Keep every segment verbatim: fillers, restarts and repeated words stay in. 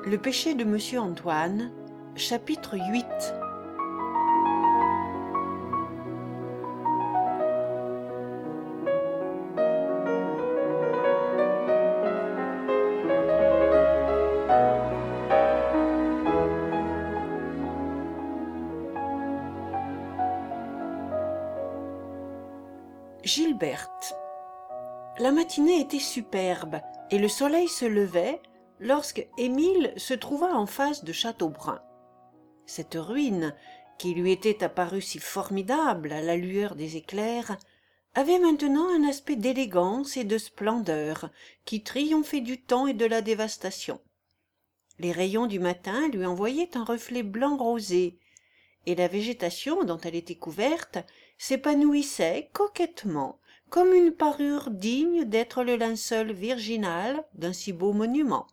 Le péché de Monsieur Antoine, chapitre huit. Gilberte. La matinée était superbe et le soleil se levait lorsque Émile se trouva en face de Châteaubrun. Cette ruine, qui lui était apparue si formidable à la lueur des éclairs, avait maintenant un aspect d'élégance et de splendeur qui triomphait du temps et de la dévastation. Les rayons du matin lui envoyaient un reflet blanc rosé, et la végétation dont elle était couverte s'épanouissait coquettement, comme une parure digne d'être le linceul virginal d'un si beau monument.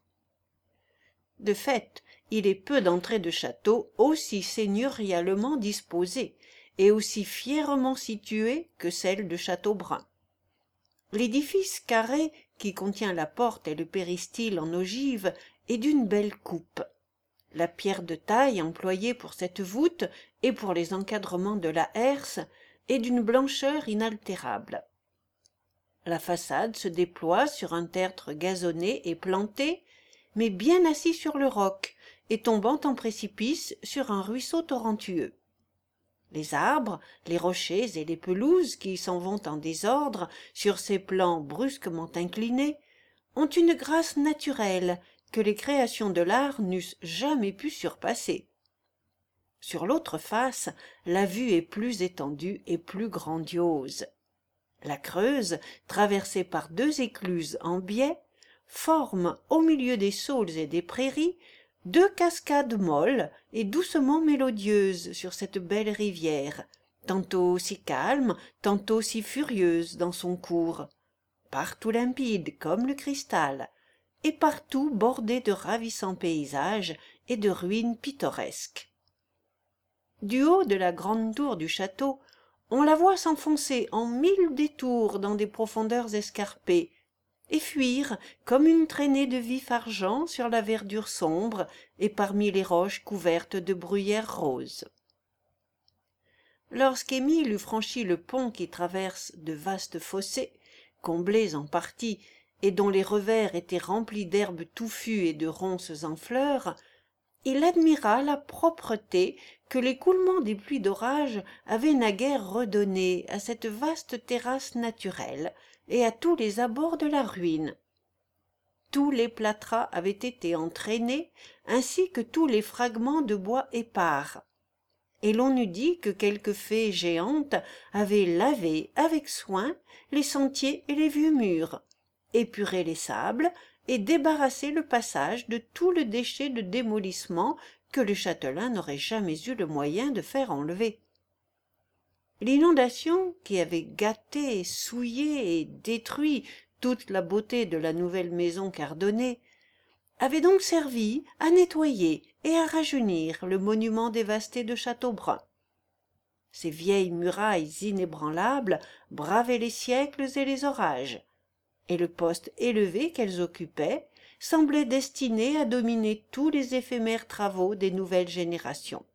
De fait, il est peu d'entrées de châteaux aussi seigneurialement disposées et aussi fièrement situées que celle de Châteaubrun. L'édifice carré qui contient la porte et le péristyle en ogive est d'une belle coupe. La pierre de taille employée pour cette voûte et pour les encadrements de la herse est d'une blancheur inaltérable. La façade se déploie sur un tertre gazonné et planté, mais bien assis sur le roc et tombant en précipice sur un ruisseau torrentueux. Les arbres, les rochers et les pelouses qui s'en vont en désordre sur ces plans brusquement inclinés ont une grâce naturelle que les créations de l'art n'eussent jamais pu surpasser. Sur l'autre face, la vue est plus étendue et plus grandiose. La Creuse, traversée par deux écluses en biais, forme, au milieu des saules et des prairies, deux cascades molles et doucement mélodieuses sur cette belle rivière, tantôt si calme, tantôt si furieuse dans son cours, partout limpide comme le cristal, et partout bordée de ravissants paysages et de ruines pittoresques. Du haut de la grande tour du château, on la voit s'enfoncer en mille détours dans des profondeurs escarpées, et fuir comme une traînée de vif argent sur la verdure sombre et parmi les roches couvertes de bruyères roses. Lorsqu'Émile eut franchi le pont qui traverse de vastes fossés, comblés en partie et dont les revers étaient remplis d'herbes touffues et de ronces en fleurs, il admira la propreté que l'écoulement des pluies d'orage avait naguère redonnée à cette vaste terrasse naturelle et à tous les abords de la ruine. Tous les plâtras avaient été entraînés, ainsi que tous les fragments de bois épars, et l'on eût dit que quelque fée géante avait lavé avec soin les sentiers et les vieux murs, épuré les sables et débarrassé le passage de tout le déchet de démolissement que le châtelain n'aurait jamais eu le moyen de faire enlever. L'inondation, qui avait gâté, souillé et détruit toute la beauté de la nouvelle maison Cardonnet, avait donc servi à nettoyer et à rajeunir le monument dévasté de Châteaubrun. Ces vieilles murailles inébranlables bravaient les siècles et les orages, et le poste élevé qu'elles occupaient semblait destiné à dominer tous les éphémères travaux des nouvelles générations.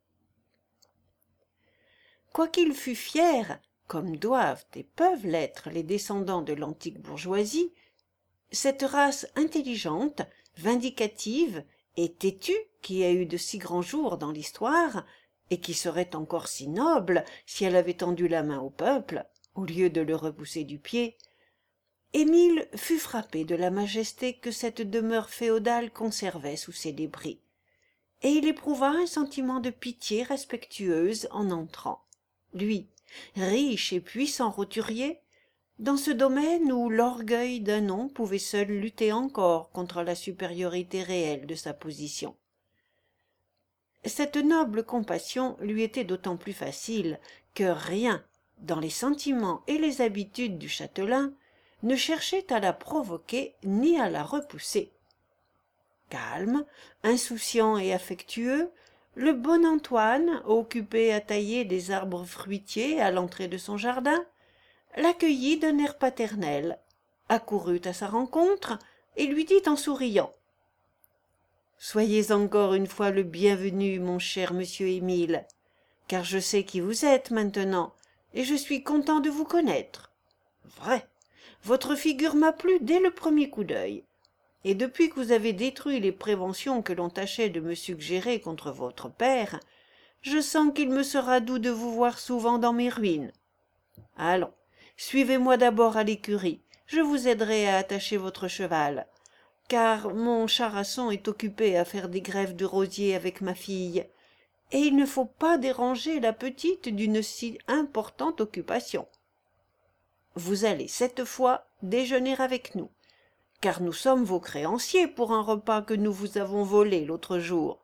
Quoiqu'il fût fier, comme doivent et peuvent l'être les descendants de l'antique bourgeoisie, cette race intelligente, vindicative et têtue qui a eu de si grands jours dans l'histoire, et qui serait encore si noble si elle avait tendu la main au peuple, au lieu de le repousser du pied, Émile fut frappé de la majesté que cette demeure féodale conservait sous ses débris, et il éprouva un sentiment de pitié respectueuse en entrant, lui, riche et puissant roturier, dans ce domaine où l'orgueil d'un nom pouvait seul lutter encore contre la supériorité réelle de sa position. Cette noble compassion lui était d'autant plus facile que rien, dans les sentiments et les habitudes du châtelain, ne cherchait à la provoquer ni à la repousser. Calme, insouciant et affectueux, le bon Antoine, occupé à tailler des arbres fruitiers à l'entrée de son jardin, l'accueillit d'un air paternel, accourut à sa rencontre et lui dit en souriant Soyez encore une fois le bienvenu, mon cher monsieur Émile, car je sais qui vous êtes maintenant, et je suis content de vous connaître. Vrai, votre figure m'a plu dès le premier coup d'œil, et depuis que vous avez détruit les préventions que l'on tâchait de me suggérer contre votre père, je sens qu'il me sera doux de vous voir souvent dans mes ruines. Allons, suivez-moi d'abord à l'écurie, je vous aiderai à attacher votre cheval, car mon charasson est occupé à faire des greffes de rosier avec ma fille, et il ne faut pas déranger la petite d'une si importante occupation. Vous allez cette fois déjeuner avec nous, car nous sommes vos créanciers pour un repas que nous vous avons volé l'autre jour.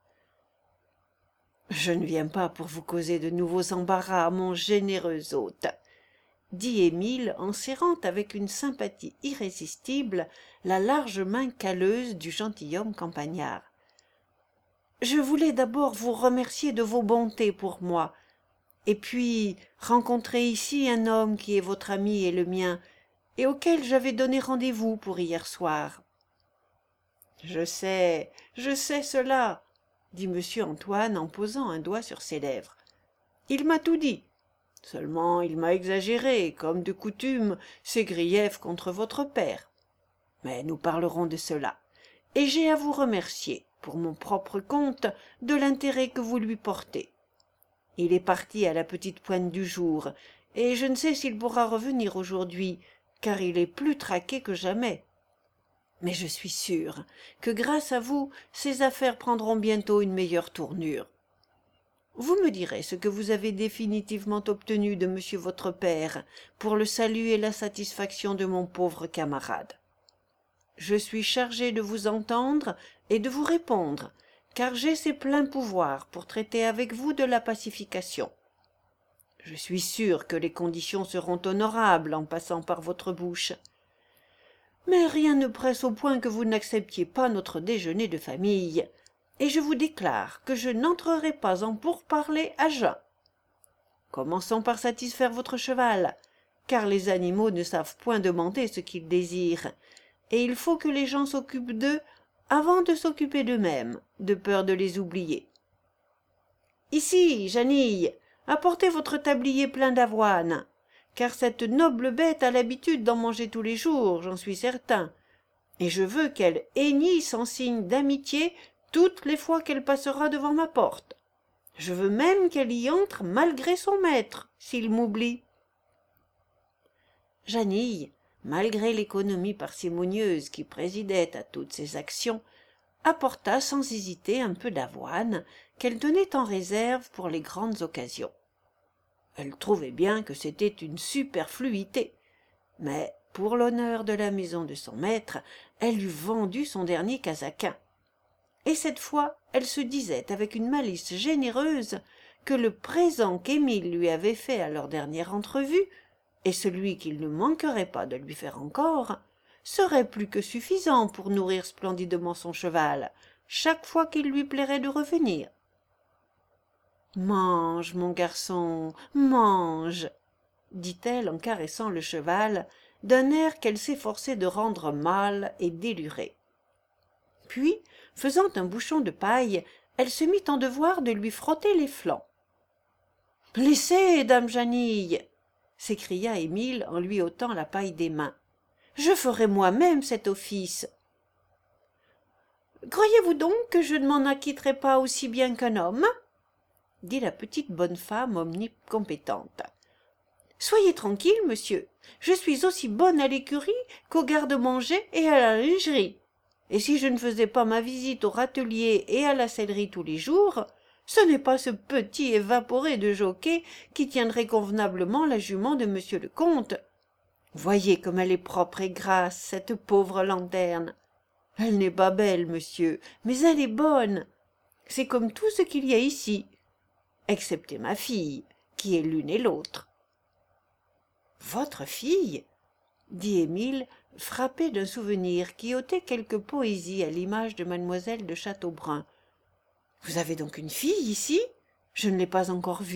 Je ne viens pas pour vous causer de nouveaux embarras, mon généreux hôte, dit Émile en serrant avec une sympathie irrésistible la large main calleuse du gentilhomme campagnard. Je voulais d'abord vous remercier de vos bontés pour moi, et puis rencontrer ici un homme qui est votre ami et le mien, et auquel j'avais donné rendez-vous pour hier soir. Je sais, je sais cela, dit monsieur Antoine en posant un doigt sur ses lèvres. Il m'a tout dit. Seulement il m'a exagéré, comme de coutume, ses griefs contre votre père. Mais nous parlerons de cela, et j'ai à vous remercier, pour mon propre compte, de l'intérêt que vous lui portez. Il est parti à la petite pointe du jour, et je ne sais s'il pourra revenir aujourd'hui, car il est plus traqué que jamais. Mais je suis sûre que grâce à vous, ses affaires prendront bientôt une meilleure tournure. Vous me direz ce que vous avez définitivement obtenu de monsieur votre père pour le salut et la satisfaction de mon pauvre camarade. Je suis chargé de vous entendre et de vous répondre, car j'ai ses pleins pouvoirs pour traiter avec vous de la pacification. Je suis sûr que les conditions seront honorables en passant par votre bouche. Mais rien ne presse au point que vous n'acceptiez pas notre déjeuner de famille, et je vous déclare que je n'entrerai pas en pourparlers à jeun. Commençons par satisfaire votre cheval, car les animaux ne savent point demander ce qu'ils désirent, et il faut que les gens s'occupent d'eux avant de s'occuper d'eux-mêmes, de peur de les oublier. Ici, Janille, apportez votre tablier plein d'avoine, car cette noble bête a l'habitude d'en manger tous les jours, j'en suis certain, et je veux qu'elle hennisse en signe d'amitié toutes les fois qu'elle passera devant ma porte. Je veux même qu'elle y entre malgré son maître, s'il m'oublie. Janille, malgré l'économie parcimonieuse qui présidait à toutes ses actions, apporta sans hésiter un peu d'avoine qu'elle tenait en réserve pour les grandes occasions. Elle trouvait bien que c'était une superfluité, mais pour l'honneur de la maison de son maître, elle eût vendu son dernier casaquin. Et cette fois, elle se disait avec une malice généreuse que le présent qu'Émile lui avait fait à leur dernière entrevue, et celui qu'il ne manquerait pas de lui faire encore, serait plus que suffisant pour nourrir splendidement son cheval, chaque fois qu'il lui plairait de revenir. « Mange, mon garçon, mange !» dit-elle en caressant le cheval, d'un air qu'elle s'efforçait de rendre mâle et déluré. Puis, faisant un bouchon de paille, elle se mit en devoir de lui frotter les flancs. « Laissez, dame Janille !» s'écria Émile en lui ôtant la paille des mains. « Je ferai moi-même cet office. »« Croyez-vous donc que je ne m'en acquitterai pas aussi bien qu'un homme ?» dit la petite bonne femme omnicompétente. « Soyez tranquille, monsieur, je suis aussi bonne à l'écurie qu'au garde-manger et à la lingerie. Et si je ne faisais pas ma visite au râtelier et à la sellerie tous les jours, ce n'est pas ce petit évaporé de jockey qui tiendrait convenablement la jument de monsieur le comte. Voyez comme elle est propre et grasse, cette pauvre lanterne. Elle n'est pas belle, monsieur, mais elle est bonne. C'est comme tout ce qu'il y a ici, excepté ma fille, qui est l'une et l'autre. »« Votre fille ?» dit Émile, frappé d'un souvenir qui ôtait quelque poésie à l'image de mademoiselle de Châteaubrun. « Vous avez donc une fille ici ? Je ne l'ai pas encore vue. »«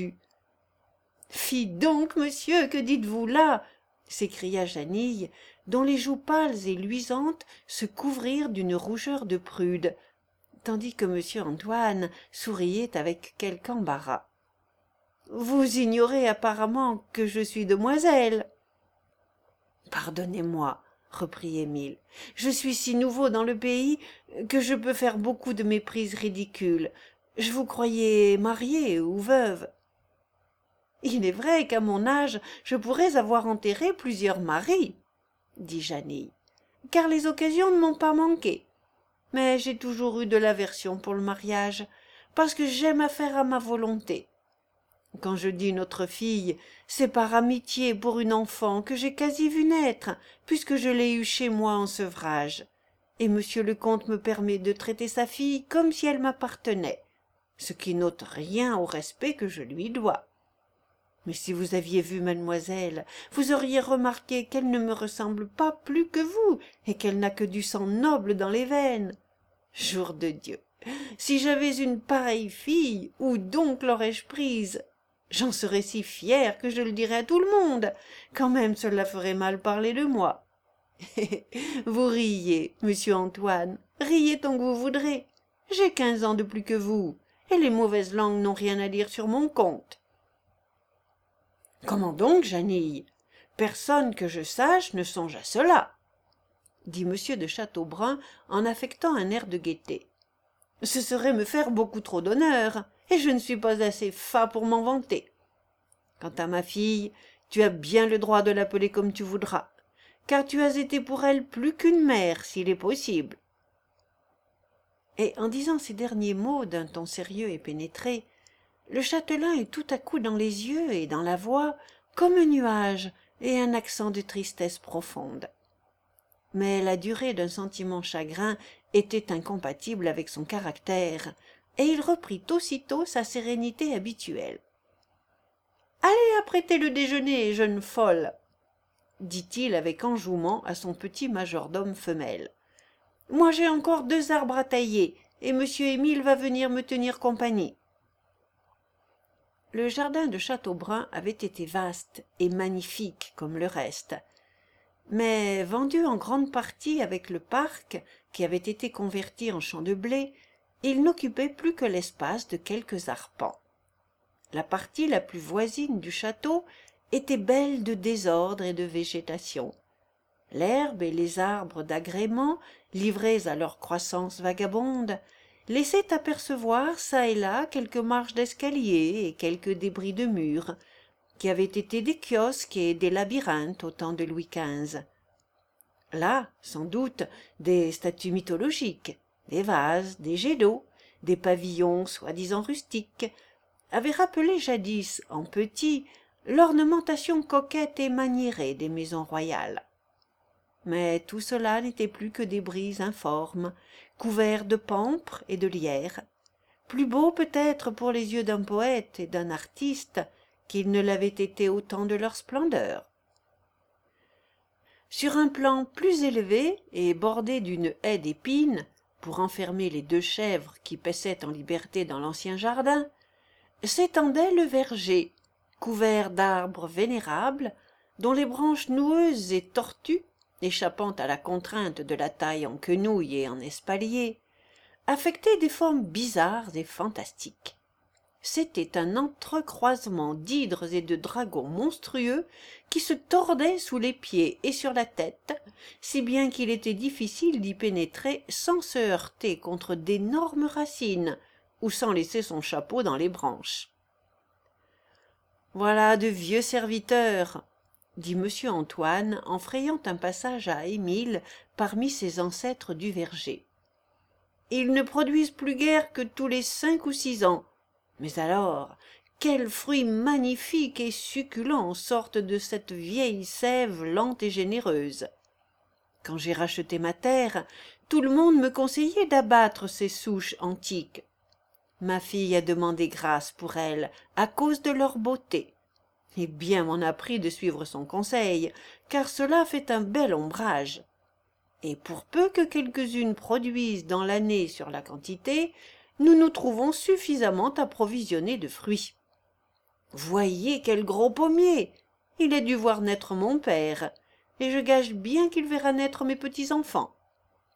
Fi donc, monsieur, que dites-vous là ?» s'écria Janille, dont les joues pâles et luisantes se couvrirent d'une rougeur de prude. « tandis que monsieur Antoine souriait avec quelque embarras. « Vous ignorez apparemment que je suis demoiselle. »« Pardonnez-moi, » reprit Émile, « je suis si nouveau dans le pays que je peux faire beaucoup de méprises ridicules. Je vous croyais mariée ou veuve. »« Il est vrai qu'à mon âge je pourrais avoir enterré plusieurs maris, » dit Jeanille, « car les occasions ne m'ont pas manqué. Mais j'ai toujours eu de l'aversion pour le mariage, parce que j'aime à faire à ma volonté. Quand je dis notre fille, c'est par amitié pour une enfant que j'ai quasi vu naître, puisque je l'ai eue chez moi en sevrage. Et monsieur le comte me permet de traiter sa fille comme si elle m'appartenait, ce qui n'ôte rien au respect que je lui dois. Mais si vous aviez vu mademoiselle, vous auriez remarqué qu'elle ne me ressemble pas plus que vous, et qu'elle n'a que du sang noble dans les veines. Jour de Dieu, si j'avais une pareille fille, où donc l'aurais-je prise? J'en serais si fière que je le dirais à tout le monde, quand même cela ferait mal parler de moi. Vous riez, monsieur Antoine, riez tant que vous voudrez. J'ai quinze ans de plus que vous, et les mauvaises langues n'ont rien à dire sur mon compte. Comment donc, Jeanille? Personne que je sache ne songe à cela, dit monsieur de Chateaubrun en affectant un air de gaieté. Ce serait me faire beaucoup trop d'honneur, et je ne suis pas assez fat pour m'en vanter. Quant à ma fille, tu as bien le droit de l'appeler comme tu voudras, car tu as été pour elle plus qu'une mère, s'il est possible. Et en disant ces derniers mots d'un ton sérieux et pénétré, le châtelain eut tout à coup dans les yeux et dans la voix comme un nuage et un accent de tristesse profonde. Mais la durée d'un sentiment chagrin était incompatible avec son caractère, et il reprit aussitôt sa sérénité habituelle. « Allez apprêter le déjeuner, jeune folle !» dit-il avec enjouement à son petit majordome femelle. « Moi j'ai encore deux arbres à tailler, et monsieur Émile va venir me tenir compagnie. » Le jardin de Chateaubrun avait été vaste et magnifique comme le reste, mais vendu en grande partie avec le parc, qui avait été converti en champ de blé, il n'occupait plus que l'espace de quelques arpents. La partie la plus voisine du château était belle de désordre et de végétation. L'herbe et les arbres d'agrément, livrés à leur croissance vagabonde, laissaient apercevoir çà et là quelques marches d'escalier et quelques débris de murs, qui avaient été des kiosques et des labyrinthes au temps de Louis quinze. Là, sans doute, des statues mythologiques, des vases, des jets d'eau, des pavillons soi-disant rustiques, avaient rappelé jadis, en petit, l'ornementation coquette et maniérée des maisons royales. Mais tout cela n'était plus que des bris informes, couverts de pampres et de lierre, plus beaux peut-être pour les yeux d'un poète et d'un artiste qu'ils ne l'avaient été au temps de leur splendeur. Sur un plan plus élevé et bordé d'une haie d'épines, pour enfermer les deux chèvres qui paissaient en liberté dans l'ancien jardin, s'étendait le verger, couvert d'arbres vénérables, dont les branches noueuses et tortues, échappant à la contrainte de la taille en quenouille et en espalier, affectaient des formes bizarres et fantastiques. C'était un entrecroisement d'hydres et de dragons monstrueux qui se tordaient sous les pieds et sur la tête, si bien qu'il était difficile d'y pénétrer sans se heurter contre d'énormes racines ou sans laisser son chapeau dans les branches. « Voilà de vieux serviteurs !» dit monsieur Antoine en frayant un passage à Émile parmi ses ancêtres du verger. « Ils ne produisent plus guère que tous les cinq ou six ans. Mais alors, quels fruits magnifiques et succulents sortent de cette vieille sève lente et généreuse. Quand j'ai racheté ma terre, tout le monde me conseillait d'abattre ces souches antiques. Ma fille a demandé grâce pour elles, à cause de leur beauté. Et bien m'en a pris de suivre son conseil, car cela fait un bel ombrage. Et pour peu que quelques-unes produisent dans l'année sur la quantité, nous nous trouvons suffisamment approvisionnés de fruits. Voyez quel gros pommier! Il a dû voir naître mon père, et je gage bien qu'il verra naître mes petits-enfants.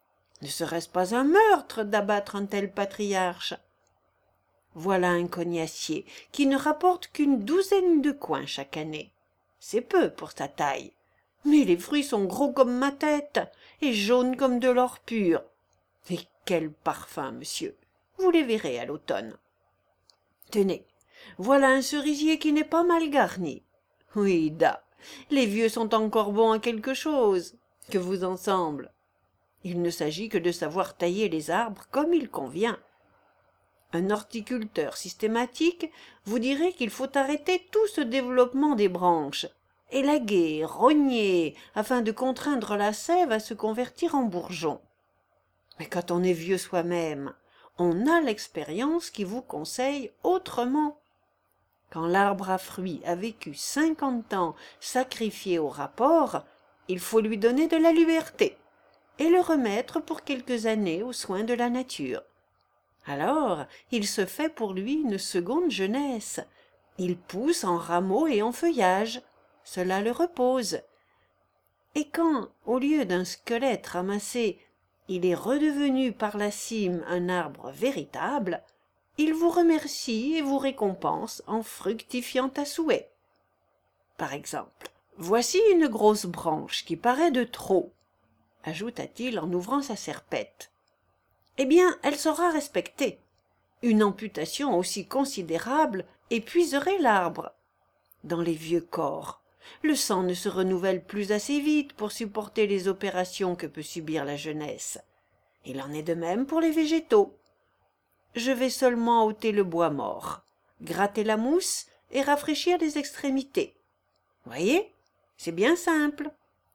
Ne serait-ce pas un meurtre d'abattre un tel patriarche? Voilà un cognacier qui ne rapporte qu'une douzaine de coins chaque année. C'est peu pour sa taille. Mais les fruits sont gros comme ma tête et jaunes comme de l'or pur. Et quel parfum, monsieur! Vous les verrez à l'automne. Tenez, voilà un cerisier qui n'est pas mal garni. Oui, da, les vieux sont encore bons à quelque chose. Que vous en semble? Il ne s'agit que de savoir tailler les arbres comme il convient. Un horticulteur systématique vous dirait qu'il faut arrêter tout ce développement des branches, élaguer, rogner, afin de contraindre la sève à se convertir en bourgeon. Mais quand on est vieux soi-même, on a l'expérience qui vous conseille autrement. Quand l'arbre à fruits a vécu cinquante ans sacrifié au rapport, il faut lui donner de la liberté et le remettre pour quelques années aux soins de la nature. Alors, il se fait pour lui une seconde jeunesse. Il pousse en rameaux et en feuillage. Cela le repose. Et quand, au lieu d'un squelette ramassé, il est redevenu par la cime un arbre véritable, il vous remercie et vous récompense en fructifiant à souhait. Par exemple, voici une grosse branche qui paraît de trop, ajouta-t-il en ouvrant sa serpette. Eh bien, elle sera respectée. Une amputation aussi considérable épuiserait l'arbre. Dans les vieux corps, le sang ne se renouvelle plus assez vite pour supporter les opérations que peut subir la jeunesse. Il en est de même pour les végétaux. Je vais seulement ôter le bois mort, gratter la mousse et rafraîchir les extrémités. Voyez, c'est bien simple.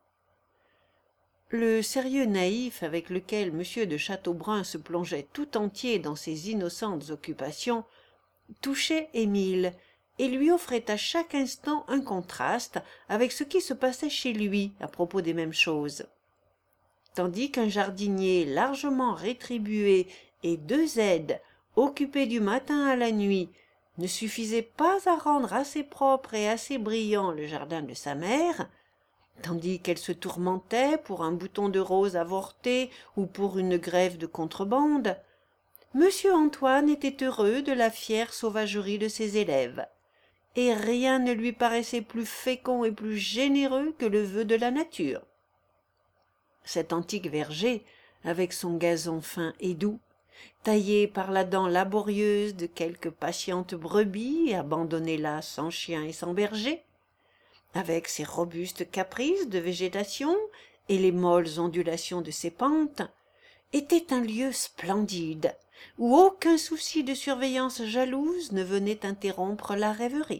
Le sérieux naïf avec lequel M. de Chateaubrun se plongeait tout entier dans ses innocentes occupations touchait Émile et lui offrait à chaque instant un contraste avec ce qui se passait chez lui à propos des mêmes choses. Tandis qu'un jardinier largement rétribué et deux aides occupés du matin à la nuit ne suffisaient pas à rendre assez propre et assez brillant le jardin de sa mère, tandis qu'elle se tourmentait pour un bouton de rose avorté ou pour une grève de contrebande, Monsieur Antoine était heureux de la fière sauvagerie de ses élèves, et rien ne lui paraissait plus fécond et plus généreux que le vœu de la nature. Cet antique verger, avec son gazon fin et doux, taillé par la dent laborieuse de quelques patientes brebis abandonnées là sans chien et sans berger, avec ses robustes caprices de végétation et les molles ondulations de ses pentes, était un lieu splendide, où aucun souci de surveillance jalouse ne venait interrompre la rêverie.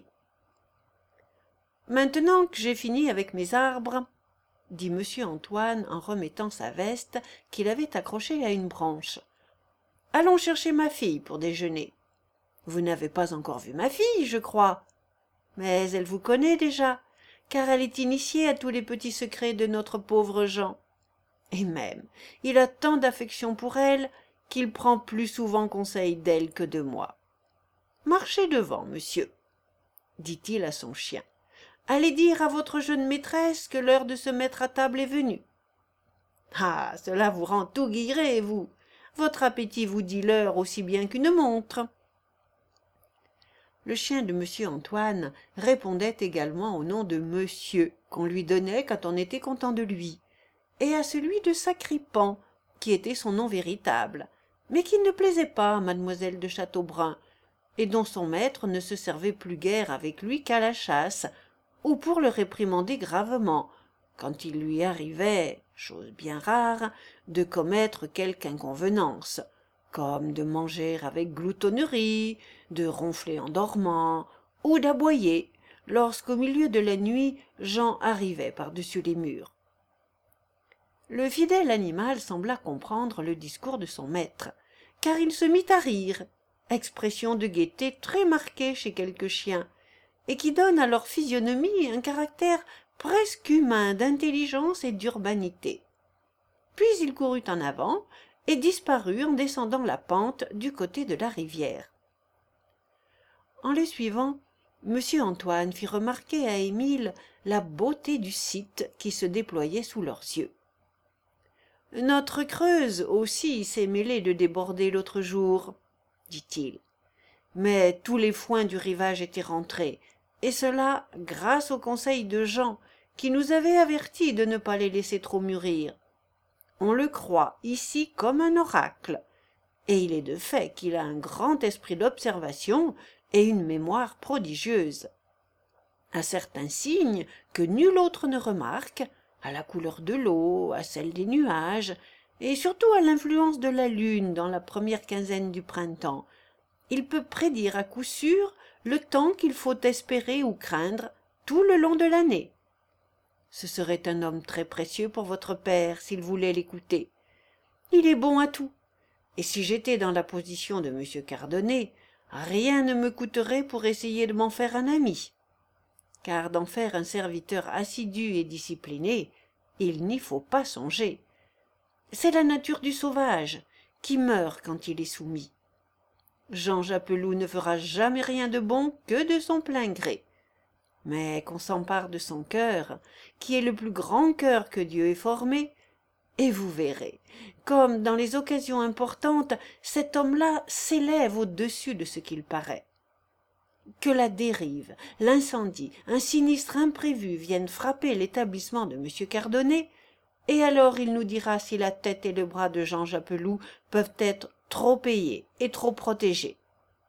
« Maintenant que j'ai fini avec mes arbres, » dit monsieur Antoine en remettant sa veste qu'il avait accrochée à une branche, « allons chercher ma fille pour déjeuner. Vous n'avez pas encore vu ma fille, je crois, mais elle vous connaît déjà, car elle est initiée à tous les petits secrets de notre pauvre Jean. Et même, il a tant d'affection pour elle qu'il prend plus souvent conseil d'elle que de moi. Marchez devant, monsieur, dit-il à son chien. Allez dire à votre jeune maîtresse que l'heure de se mettre à table est venue. Ah, cela vous rend tout guilleret, vous. Votre appétit vous dit l'heure aussi bien qu'une montre. Le chien de monsieur Antoine répondait également au nom de monsieur qu'on lui donnait quand on était content de lui, et à celui de Sacripan, qui était son nom véritable, mais qui ne plaisait pas à mademoiselle de Chateaubrun, et dont son maître ne se servait plus guère avec lui qu'à la chasse, ou pour le réprimander gravement, quand il lui arrivait, chose bien rare, de commettre quelque inconvenance, comme de manger avec gloutonnerie, de ronfler en dormant, ou d'aboyer, lorsqu'au milieu de la nuit Jean arrivait par-dessus les murs. Le fidèle animal sembla comprendre le discours de son maître, car il se mit à rire, expression de gaieté très marquée chez quelques chiens, et qui donne à leur physionomie un caractère presque humain d'intelligence et d'urbanité. Puis il courut en avant et disparut en descendant la pente du côté de la rivière. En le suivant, monsieur Antoine fit remarquer à Émile la beauté du site qui se déployait sous leurs yeux. Notre Creuse aussi s'est mêlée de déborder l'autre jour, dit-il. Mais tous les foins du rivage étaient rentrés, et cela grâce au conseil de Jean, qui nous avait avertis de ne pas les laisser trop mûrir. On le croit ici comme un oracle, et il est de fait qu'il a un grand esprit d'observation et une mémoire prodigieuse. À certains signes que nul autre ne remarque, à la couleur de l'eau, à celle des nuages, et surtout à l'influence de la lune dans la première quinzaine du printemps, il peut prédire à coup sûr le temps qu'il faut espérer ou craindre tout le long de l'année. Ce serait un homme très précieux pour votre père s'il voulait l'écouter. Il est bon à tout, et si j'étais dans la position de monsieur Cardonnet, rien ne me coûterait pour essayer de m'en faire un ami. Car d'en faire un serviteur assidu et discipliné, il n'y faut pas songer. C'est la nature du sauvage, qui meurt quand il est soumis. Jean Japelou ne fera jamais rien de bon que de son plein gré. Mais qu'on s'empare de son cœur, qui est le plus grand cœur que Dieu ait formé, et vous verrez, comme dans les occasions importantes, cet homme-là s'élève au-dessus de ce qu'il paraît. Que la dérive, l'incendie, un sinistre imprévu viennent frapper l'établissement de monsieur Cardonnet, et alors il nous dira si la tête et le bras de Jean Japelou peuvent être trop payés et trop protégés.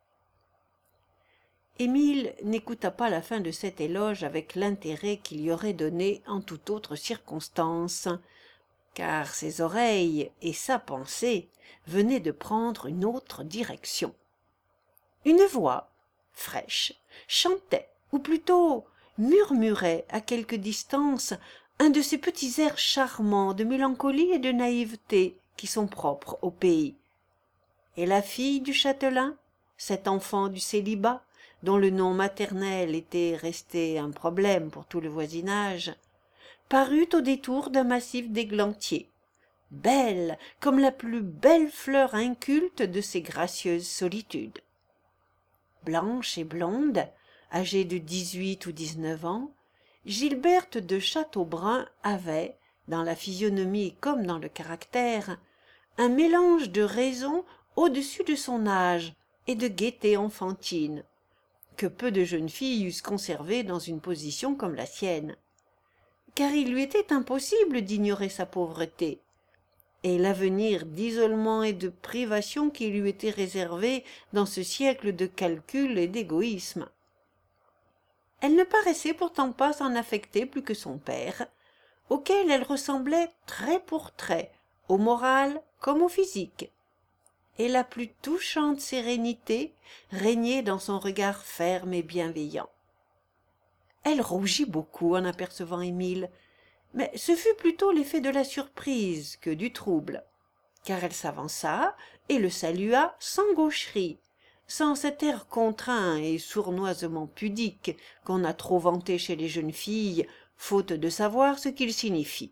Émile n'écouta pas la fin de cet éloge avec l'intérêt qu'il y aurait donné en toute autre circonstance, car ses oreilles et sa pensée venaient de prendre une autre direction. Une voix, fraîche, chantait, ou plutôt murmurait à quelque distance un de ces petits airs charmants de mélancolie et de naïveté qui sont propres au pays. Et la fille du châtelain, cet enfant du célibat, dont le nom maternel était resté un problème pour tout le voisinage, parut au détour d'un massif d'églantiers, belle comme la plus belle fleur inculte de ces gracieuses solitudes. Blanche et blonde, âgée de dix-huit ou dix-neuf ans, Gilberte de Châteaubrun avait, dans la physionomie comme dans le caractère, un mélange de raison au-dessus de son âge et de gaieté enfantine, que peu de jeunes filles eussent conservé dans une position comme la sienne. Car il lui était impossible d'ignorer sa pauvreté, et l'avenir d'isolement et de privation qui lui était réservé dans ce siècle de calcul et d'égoïsme. Elle ne paraissait pourtant pas s'en affecter plus que son père, auquel elle ressemblait trait pour trait, au moral comme au physique, et la plus touchante sérénité régnait dans son regard ferme et bienveillant. Elle rougit beaucoup en apercevant Émile, mais ce fut plutôt l'effet de la surprise que du trouble, car elle s'avança et le salua sans gaucherie, sans cet air contraint et sournoisement pudique qu'on a trop vanté chez les jeunes filles, faute de savoir ce qu'il signifie.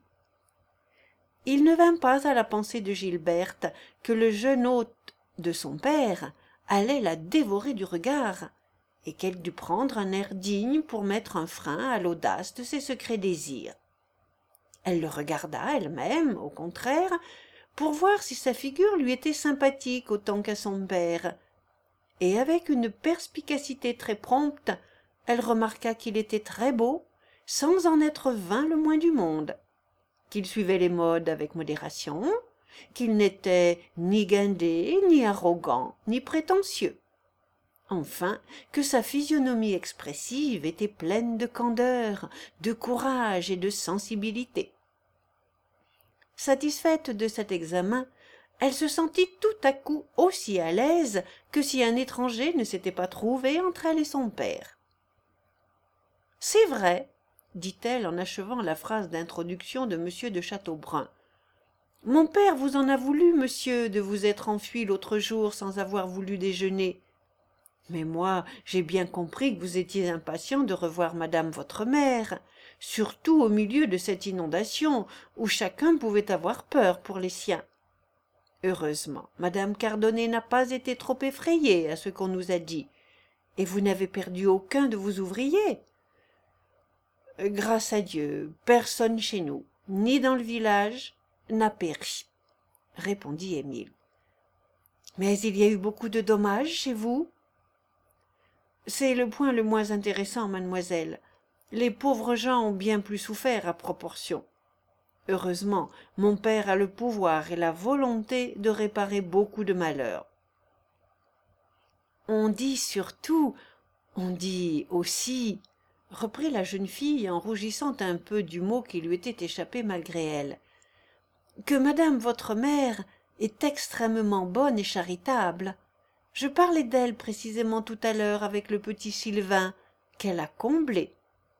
Il ne vint pas à la pensée de Gilberte que le jeune hôte de son père allait la dévorer du regard, et qu'elle dut prendre un air digne pour mettre un frein à l'audace de ses secrets désirs. Elle le regarda elle-même, au contraire, pour voir si sa figure lui était sympathique autant qu'à son père, et avec une perspicacité très prompte, elle remarqua qu'il était très beau, sans en être vain le moins du monde, qu'il suivait les modes avec modération, qu'il n'était ni guindé, ni arrogant, ni prétentieux. Enfin, que sa physionomie expressive était pleine de candeur, de courage et de sensibilité. Satisfaite de cet examen, elle se sentit tout à coup aussi à l'aise que si un étranger ne s'était pas trouvé entre elle et son père. « C'est vrai, » dit-elle en achevant la phrase d'introduction de monsieur de Châteaubrun. « Mon père vous en a voulu, monsieur, de vous être enfui l'autre jour sans avoir voulu déjeuner. Mais moi, j'ai bien compris que vous étiez impatient de revoir madame votre mère, surtout au milieu de cette inondation, où chacun pouvait avoir peur pour les siens. Heureusement, madame Cardonnet n'a pas été trop effrayée à ce qu'on nous a dit, et vous n'avez perdu aucun de vos ouvriers. Grâce à Dieu, personne chez nous, ni dans le village, n'a péri, répondit Émile. Mais il y a eu beaucoup de dommages chez vous? C'est le point le moins intéressant, mademoiselle. Les pauvres gens ont bien plus souffert à proportion. Heureusement, mon père a le pouvoir et la volonté de réparer beaucoup de malheurs. On dit surtout, on dit aussi, reprit la jeune fille en rougissant un peu du mot qui lui était échappé malgré elle, que madame votre mère est extrêmement bonne et charitable. Je parlais d'elle précisément tout à l'heure avec le petit Sylvain, qu'elle a comblé.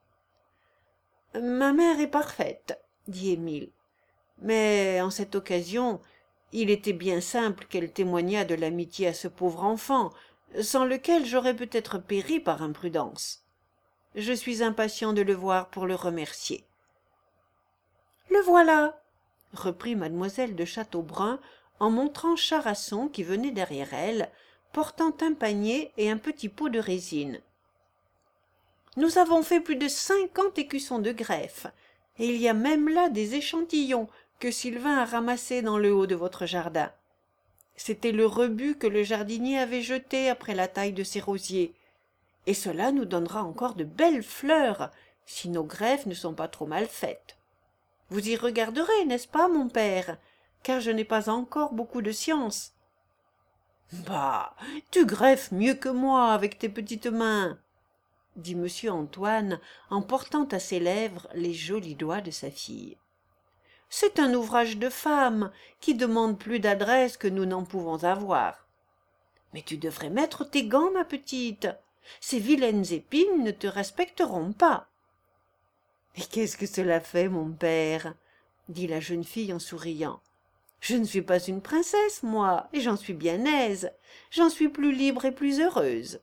Ma mère est parfaite, dit Émile, mais en cette occasion, il était bien simple qu'elle témoignât de l'amitié à ce pauvre enfant, sans lequel j'aurais peut-être péri par imprudence. Je suis impatient de le voir pour le remercier. Le voilà, reprit mademoiselle de Châteaubrun en montrant Charasson qui venait derrière elle, portant un panier et un petit pot de résine. Nous avons fait plus de cinquante écussons de greffe, et il y a même là des échantillons que Sylvain a ramassés dans le haut de votre jardin. C'était le rebut que le jardinier avait jeté après la taille de ses rosiers, et cela nous donnera encore de belles fleurs, si nos greffes ne sont pas trop mal faites. Vous y regarderez, n'est-ce pas, mon père, car je n'ai pas encore beaucoup de science. Bah, tu greffes mieux que moi avec tes petites mains, dit monsieur Antoine en portant à ses lèvres les jolis doigts de sa fille. C'est un ouvrage de femme qui demande plus d'adresse que nous n'en pouvons avoir. Mais tu devrais mettre tes gants, ma petite. Ces vilaines épines ne te respecteront pas. Et qu'est-ce que cela fait, mon père? Dit la jeune fille en souriant. Je ne suis pas une princesse, moi, et j'en suis bien aise. J'en suis plus libre et plus heureuse.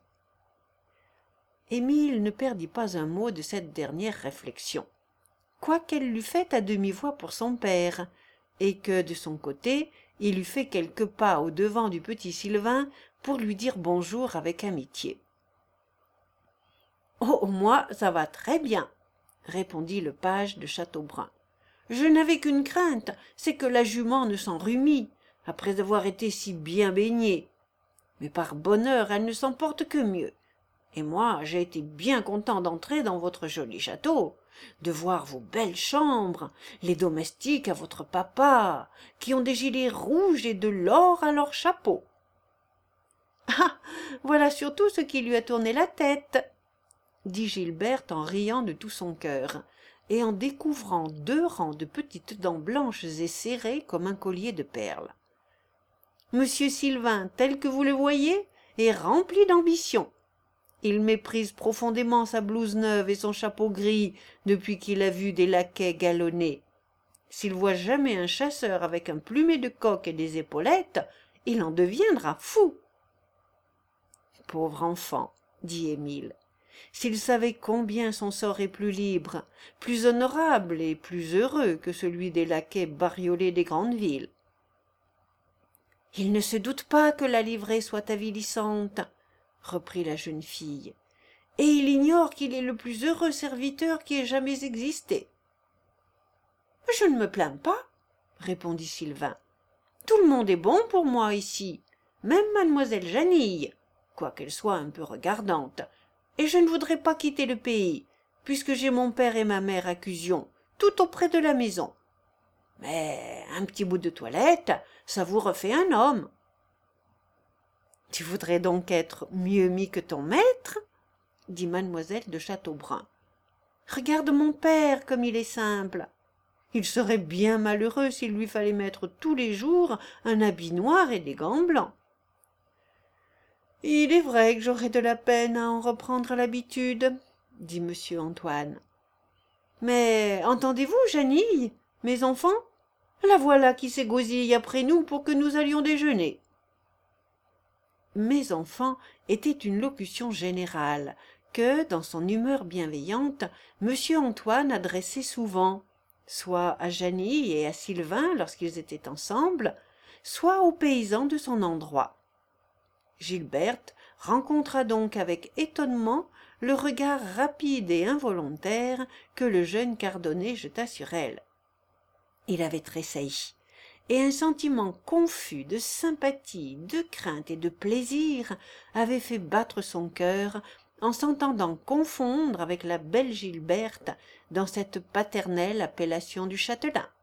Émile ne perdit pas un mot de cette dernière réflexion, quoiqu'elle l'eût faite à demi-voix pour son père, et que, de son côté, il eût fait quelques pas au-devant du petit Sylvain pour lui dire bonjour avec amitié. « Oh, moi, ça va très bien, » répondit le page de Châteaubrun. « Je n'avais qu'une crainte, c'est que la jument ne s'enrhumît, après avoir été si bien baignée. Mais par bonheur, elle ne s'en porte que mieux. Et moi, j'ai été bien content d'entrer dans votre joli château, de voir vos belles chambres, les domestiques à votre papa, qui ont des gilets rouges et de l'or à leur chapeau. Ah, voilà surtout ce qui lui a tourné la tête, dit Gilberte en riant de tout son cœur, et en découvrant deux rangs de petites dents blanches et serrées comme un collier de perles. Monsieur Sylvain, tel que vous le voyez, est rempli d'ambition. Il méprise profondément sa blouse neuve et son chapeau gris depuis qu'il a vu des laquais galonnés. S'il voit jamais un chasseur avec un plumet de coq et des épaulettes, il en deviendra fou. « Pauvre enfant, » dit Émile, « s'il savait combien son sort est plus libre, plus honorable et plus heureux que celui des laquais bariolés des grandes villes. » Il ne se doute pas que la livrée soit avilissante, reprit la jeune fille, et il ignore qu'il est le plus heureux serviteur qui ait jamais existé. « Je ne me plains pas, » répondit Sylvain. « Tout le monde est bon pour moi ici, même mademoiselle Janille, quoiqu'elle soit un peu regardante, et je ne voudrais pas quitter le pays, puisque j'ai mon père et ma mère à Cusion, tout auprès de la maison. Mais un petit bout de toilette, ça vous refait un homme. » « Tu voudrais donc être mieux mis que ton maître ?» dit mademoiselle de Châteaubrun. « Regarde mon père comme il est simple. Il serait bien malheureux s'il lui fallait mettre tous les jours un habit noir et des gants blancs. »« Il est vrai que j'aurais de la peine à en reprendre l'habitude, » dit monsieur Antoine. « Mais entendez-vous, Janille, mes enfants, la voilà qui s'égosille après nous pour que nous allions déjeuner. » Mes enfants était une locution générale que, dans son humeur bienveillante, monsieur Antoine adressait souvent, soit à Janille et à Sylvain lorsqu'ils étaient ensemble, soit aux paysans de son endroit. Gilberte rencontra donc avec étonnement le regard rapide et involontaire que le jeune Cardonnet jeta sur elle. Il avait tressailli, et un sentiment confus de sympathie, de crainte et de plaisir avait fait battre son cœur en s'entendant confondre avec la belle Gilberte dans cette paternelle appellation du châtelain.